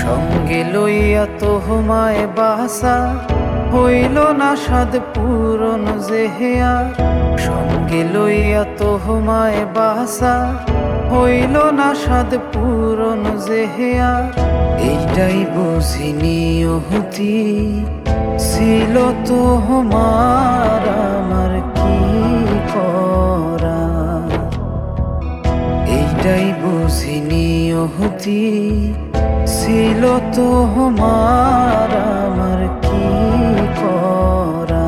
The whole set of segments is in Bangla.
সঙ্গে লইয়া তোমায় বাসা হইল না সাদ পূরণ যেহেয়া। সঙ্গে লইয়া তোমায় বাসা হইল না সাদ পূরণ যেহেয়া। এইটাই বুঝিনি অহুতি ছিল তোমার আমার কি করা। এইটাই বুঝিনি অহুতি ছিল তোমার আমার কি করা।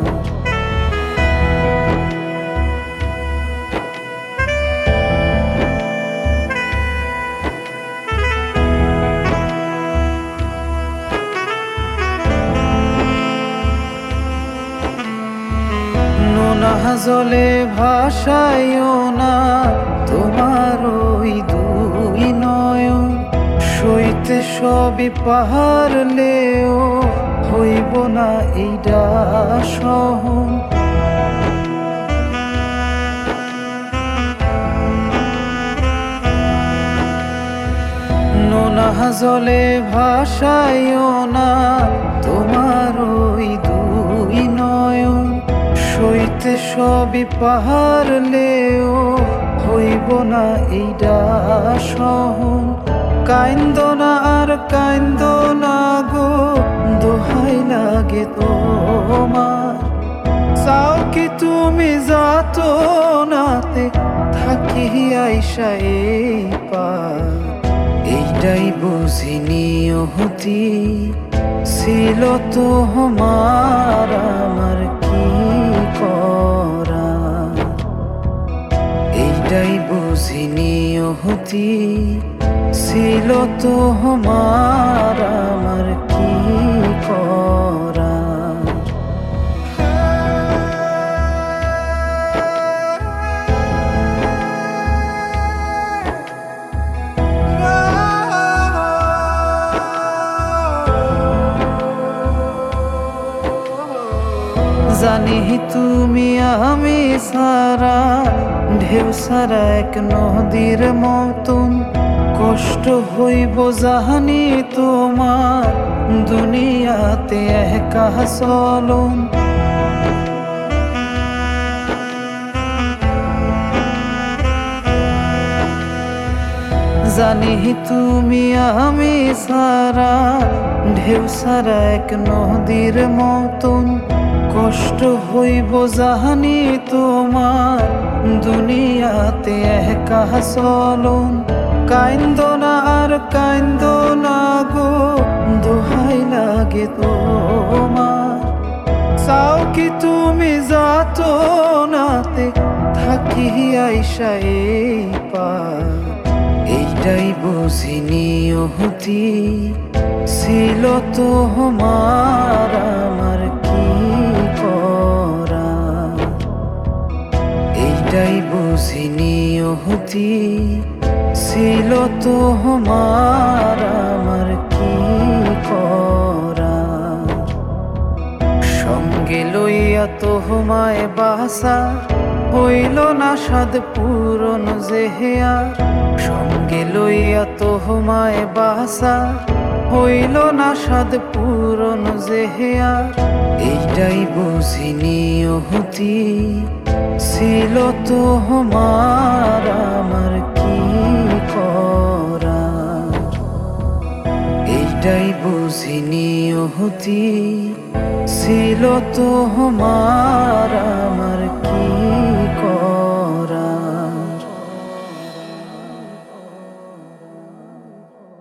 নোনা জলে ভাসাইও না তোমার ওই দুই নয়ন। সইতে সবই পাহাড়লেও হইব না এইটা সহন। নোনা জলে ভাসাইও না তোমার ওই দুই নয়ন। সইতে সবই পাহাড়লেও হইব না এইটা সহন। কাইন্দ না আর কাইন্দ না গো দোহাই লাগে তোমার। চাও কি তুমি যাতো নাতে থাকি আইসা এই পার। এইটাই বুঝিনি অহুতি ছিল তোমার আমার কি করা। এইটাই বুঝিনি অহুতি ছিল তোমার আমার কি করা। জানি তুমি আমি সারা ঢেউ সারা এক নদীর মতন। কষ্ট হইব জানি তোমার দুনিয়াতে একা চলন। জানি তুমি আমি সারা ঢেউ সারা এক নদীর মতন। কষ্ট হইব জানি তোমার দুনিয়াতে একা চলন। কাইন্দ না আর কাইন্দ না গো দোহাই লাগে তোমার। চাও কি তুমি যাতো নাতে থাকি আইসা এই পার। এইটাই বুঝিনি অহুতি ছিল তোমার আমার কি করা। এইটাই বুঝিনি অহুতি ছিল তোমার আমার কি করা। সঙ্গে লইয়া তোমায় বাসা হইল না সাদ পূরণ যেহেয়া। সঙ্গে লইয়া তোমায় বাসা হইল না সাদ পূরণ যেহেয়া। এইটাই বুঝিনি অহুতি ছিল তোমার আমার কি করা। এইটাই বুঝিনি অহুতি ছিল তোমার আমার কি করা।